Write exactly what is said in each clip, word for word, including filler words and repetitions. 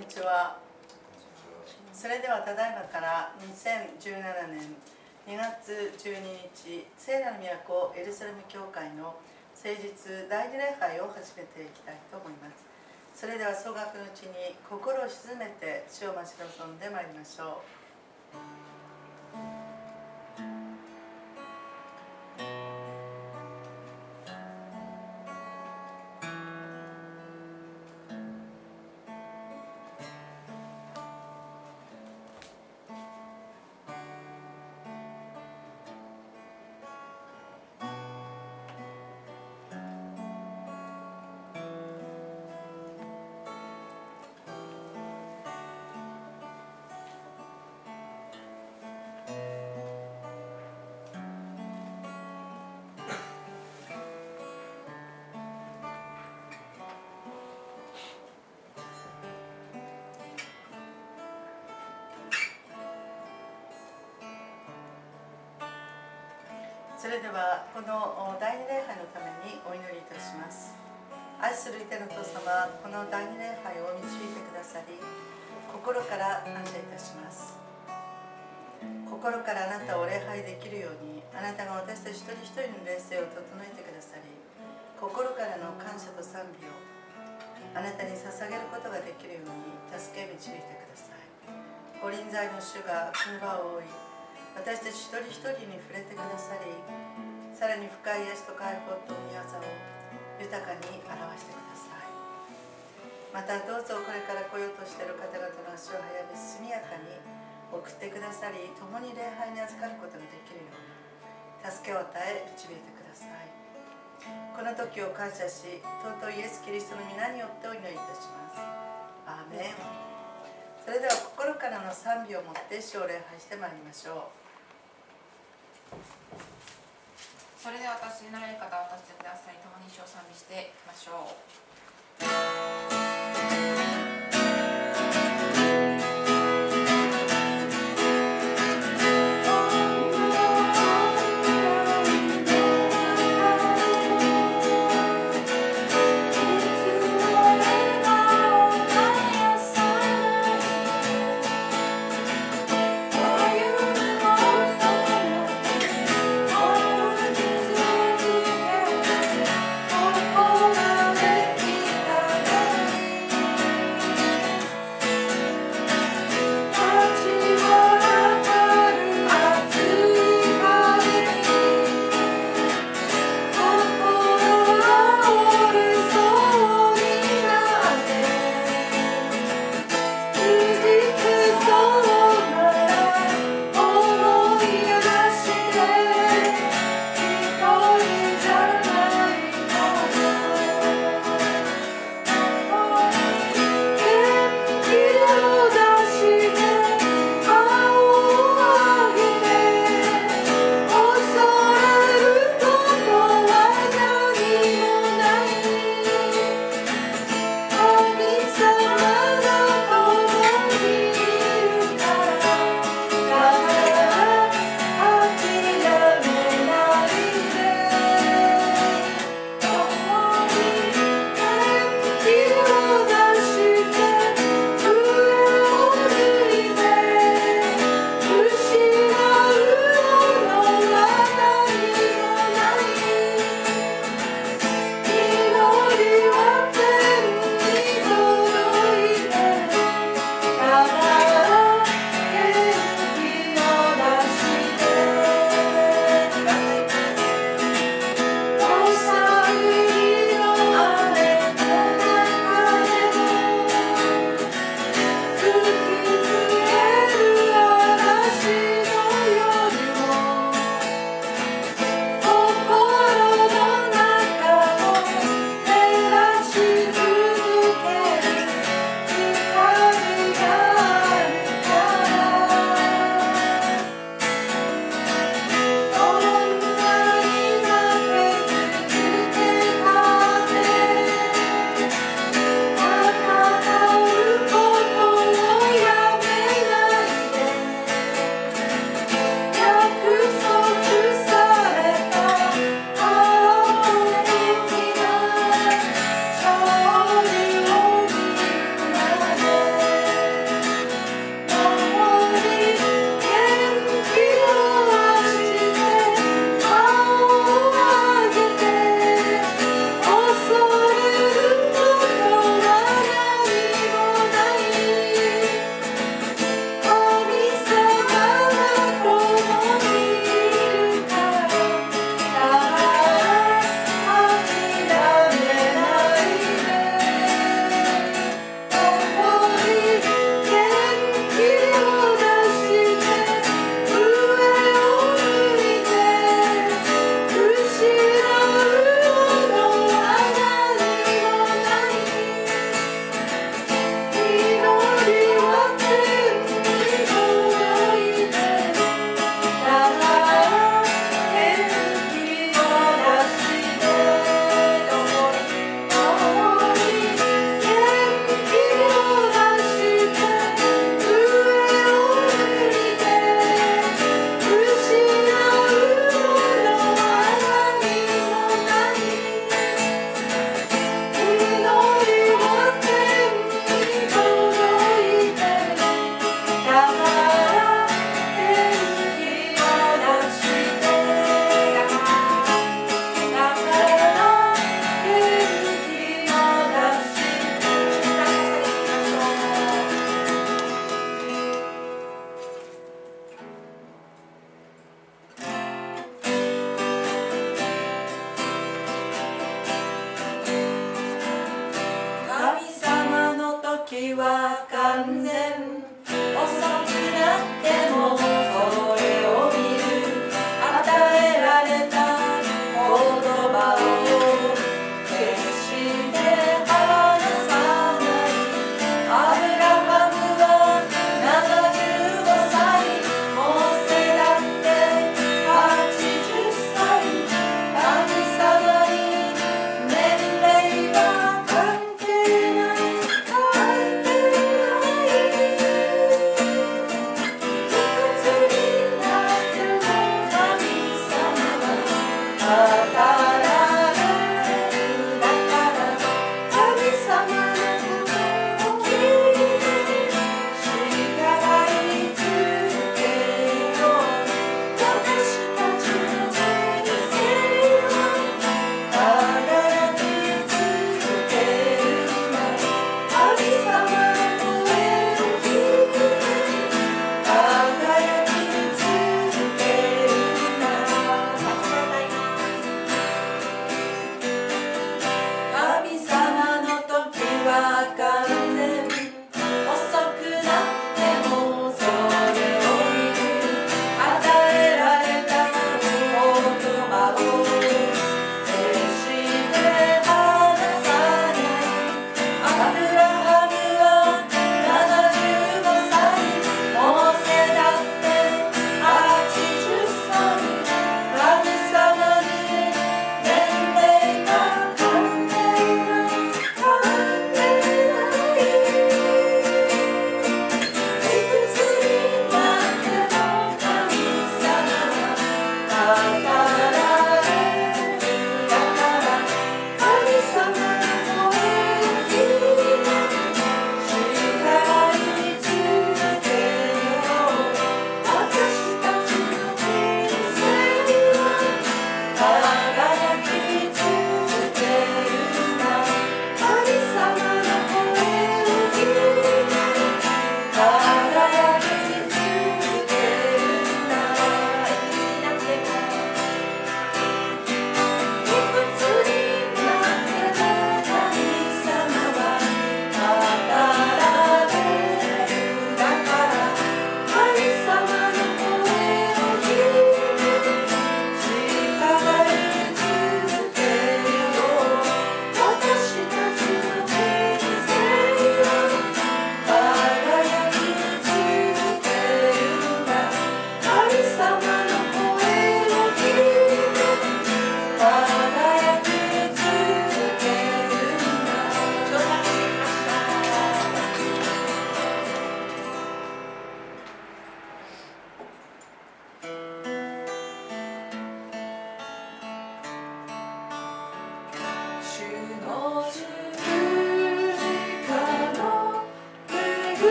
にちは。それではただいまからにせんじゅうななねんにがつじゅうににち、聖なる都エルサレム教会の聖日第二礼拝を始めていきたいと思います。それでは総額のうちに心を静めて主を待ち望んでまいりましょう。それではこの第二礼拝のためにお祈りいたします。愛する天の父様、この第二礼拝を導いてくださり、心から感謝いたします。心からあなたを礼拝できるように、あなたが私たち一人一人の霊性を整えてくださり、心からの感謝と賛美をあなたに捧げることができるように助け導いてください。ご臨在の主がこの場を覆い、私たち一人一人に触れてくださり、さらに深い癒しと解放と御業を豊かに表してください。またどうぞこれから来ようとしている方々の足を早め速やかに送ってくださり、共に礼拝に預かることができるように助けを与え導いてください。この時を感謝し、尊いイエス・キリストの皆によってお祈りいたします。アーメン。それでは心からの賛美をもって主を礼拝してまいりましょう。 それでは私になられる方は立ってください。共に主を賛美していきましょう。 Oh, は完全遅くなってもそれを見る与えられた言葉を決して離さないアブラハムはななじゅうごさいモーセだってはちじゅっさい神様に年齢は関係ない関係ない復活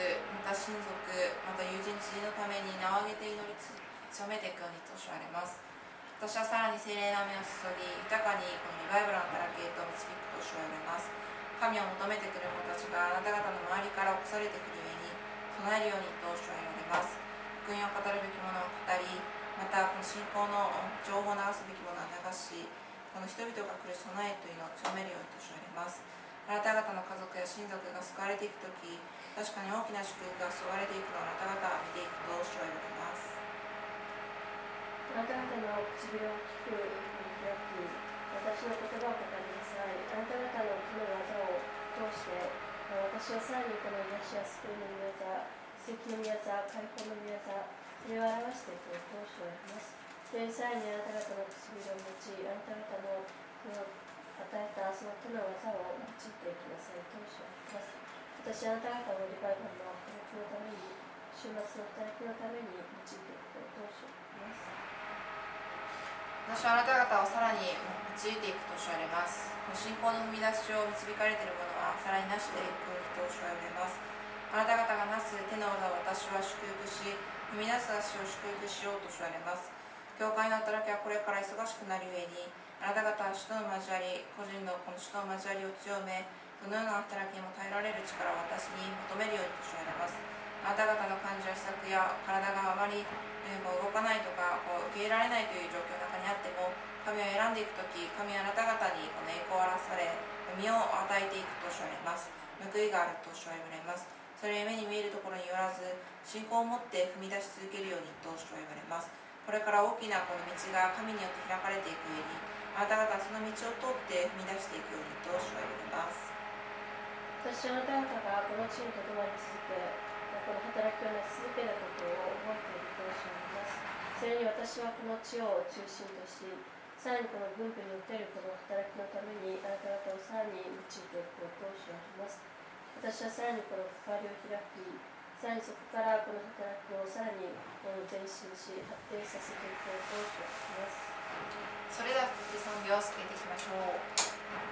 また親族、また友人知人のために名を挙げて祈り強めていくようにとおっしゃられます。私はさらに聖霊の雨を注ぎ、豊かにこのリバイバルの働きへと導くとおっしゃられます。神を求めてくる者たちがあなた方の周りから起こされてくるゆえに備えるようにとおっしゃられます。福音を語るべきものを語り、またこの信仰の情報を流すべきものを流し、この人々が来る備えというのを強めるようにとおっしゃられます。あなた方の家族や親族が救われていくとき、確かに大きな祝福が注がれていくのをあなた方は見ていくとおっしゃられます。 あなた方の唇を聞くに開き、私の言葉を語りなさい。あなた方の手の技を通して、私はさらにこの癒しや救いの御業、奇跡の御業、解放の御業、それを表していくとおっしゃられます。それにさらにあなた方の唇を用い、あなた方の手を与えたその手の技を用いていきなさいとおっしゃられます。私はあなた方をリバイバルの働きのために、週末の働きのために用いていくとおっしゃられます。 私はあなた方をさらに用いていくとおっしゃられます。信仰の生み出しを導かれている者はさらになしていくとおっしゃられます。あなた方がなす手の技を私は祝福し、踏み出す足を祝福しようとおっしゃられます。教会の働きはこれから忙しくなるゆえに、あなた方は使徒の交わり、個人のこの使徒の交わりを強め、どのような働きにも耐えられる力を私に求めるようにとおっしゃられます。あなた方の感情や施策や体があまりこう動かないとかこう受け入れられないという状況の中にあっても、神を選んでいくとき、神はあなた方にこの栄光を表され、身を与えていくとおっしゃられます。報いがあるとおっしゃられます。それは目に見えるところによらず、信仰を持って踏み出し続けるようにとおっしゃられます。これから大きなこの道が神によって開かれていく上に、あなた方はその道を通って踏み出していくようにとおっしゃられます。 私はあなた方がこの地にとどまり続け、この働きをなし続けることを覚えているとおっしゃられます。それに私はこの地を中心とし、さらにこの軍部におけるこの働きのためにあなた方をさらに用いていくとおっしゃられます。私はさらにこの関わりを開き、さらにそこからこの働きをさらに前進し、発展させていこうとおっしゃられます。 それでは賛美を捧げていきましょう。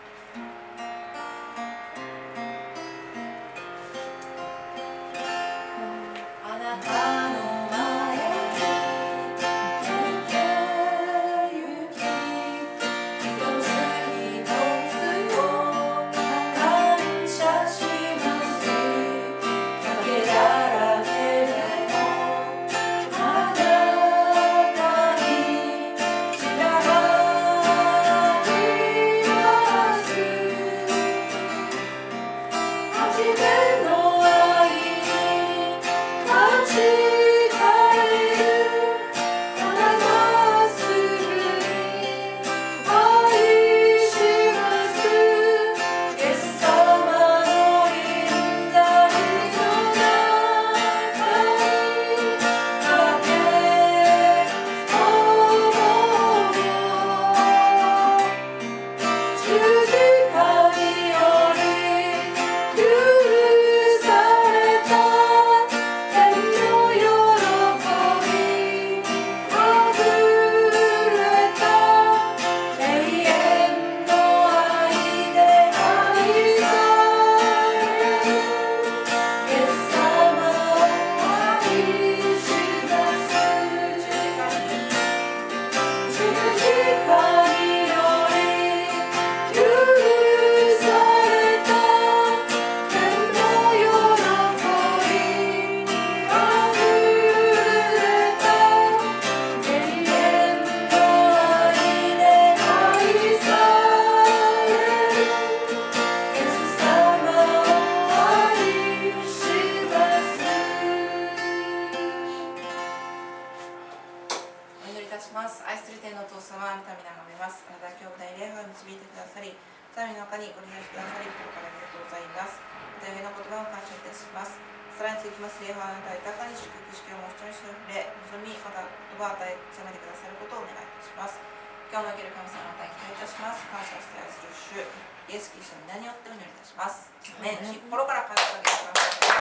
今日も生ける神様を大期待いたします。感謝して愛する主イエス・キリストの皆によってお祈りいたします。ね、心から感謝をあげてください。